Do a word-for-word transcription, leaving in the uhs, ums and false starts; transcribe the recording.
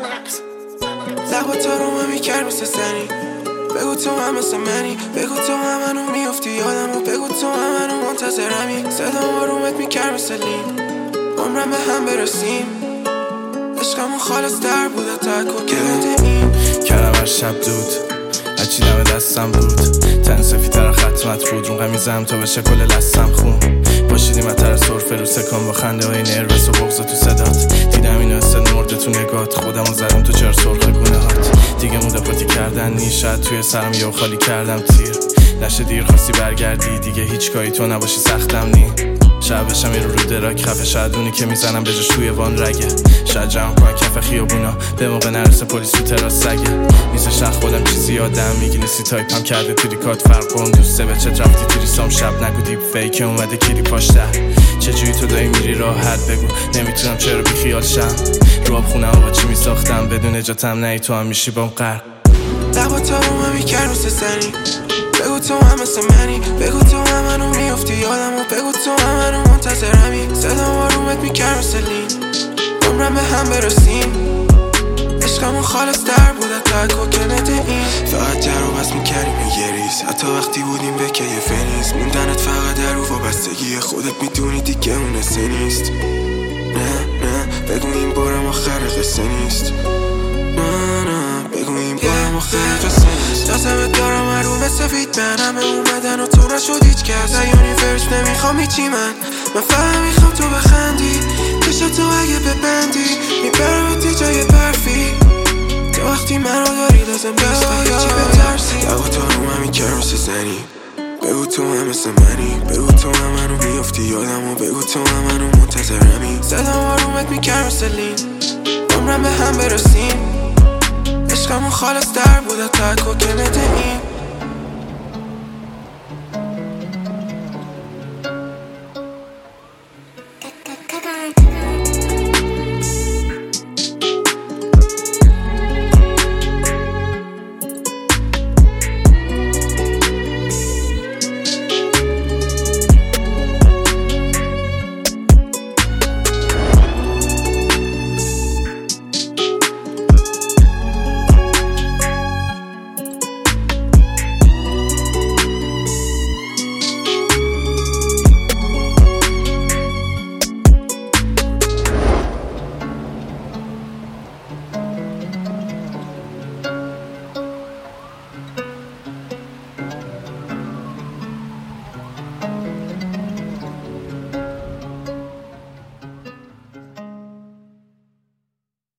لبا تا رو من میکرد مثل زنی. بگو تو هم مثل منی، بگو تو هم منو میافتی یادمو، بگو تو هم منو منتظرمی. صدام آرومت میکرد مثل لین، عمرم به هم برسیم. عشقمون خالص در بود تا کوکلت این کردم هر شب دود هرچی دم دستم بود. تن سفیدتر ختمت بود رو قمیزم تا بشه کل لستم خون. باشیدیم از طرف سرفه رو سکان با خنده های نروس و بغض تو صدات. دیدم اینو استل مرده تو نگات، خودم رو زدم تو چرا سرخ گونه هات. دیگه موده پاتی کردن نیشد توی سرم یه خالی کردم تیر. نشه دیر خواستی برگردی دیگه هیچ کاری تو نباشی سختم نی. شب بشم یه رو رو دراک خفه شدونی که میزنم به جاش توی وان رگه. شاید جمع کنن کف خیابونا به موقع نرسه پلیس تو تراس سگه. نیستش از خودم چیزی یادم میگی نیستی تایپم کرده تریکات فرق کن. دوسته به چت رفتی تریسام شب نگو دیپ فیک اومده کلی پاشته. چجوری تو دایی میری راحت بگو نمیتونم چرا بی خیال شم. رو آب خونم با چی میساختم بدون اجاتم نه تو هم میشی بام غرق. لبا تا رو من میکرد مثل زنی. بگو تو هم مثل منی، بگو تو هم منو میافتی یادمو، بگو تو هم منو منتظرمی. صدام آرومت میکرد مثل لین، عمرم به هم برسیم. عشقمون خالص در بود تا کوکلت این. فقط در و بس میکردیم یه ریز، حتی وقتی بودیم به که یه فنیز. موندنت فقط در و وابستگی خودت میدونی دیگه اون حسه نیست. نه نه بگو این بارم آخر قصه نیست. نه نه بگو این بارم آخر قصه نیست. لازمت دارم عروم سفید من همه اومدن و تو نشد هیچ کس. ایونی فرش نمیخوام هیچی من من فقط میخوام تو بخندی. کشت تو اگه ببندی میبرمت جای برفی. تو وقتی منو داری لازم نیست هیچی بترسی. لبا تا رو من میکرد مثل زنی. بگو تو هم مثل منی، بگو تو هم منو میافتی یادمو، بگو تو هم منو منتظرمی. صدام آرومت میکرد مثل لین، عمرم به هم برسیم. عشقمون خالص در بود تا کوکلت این.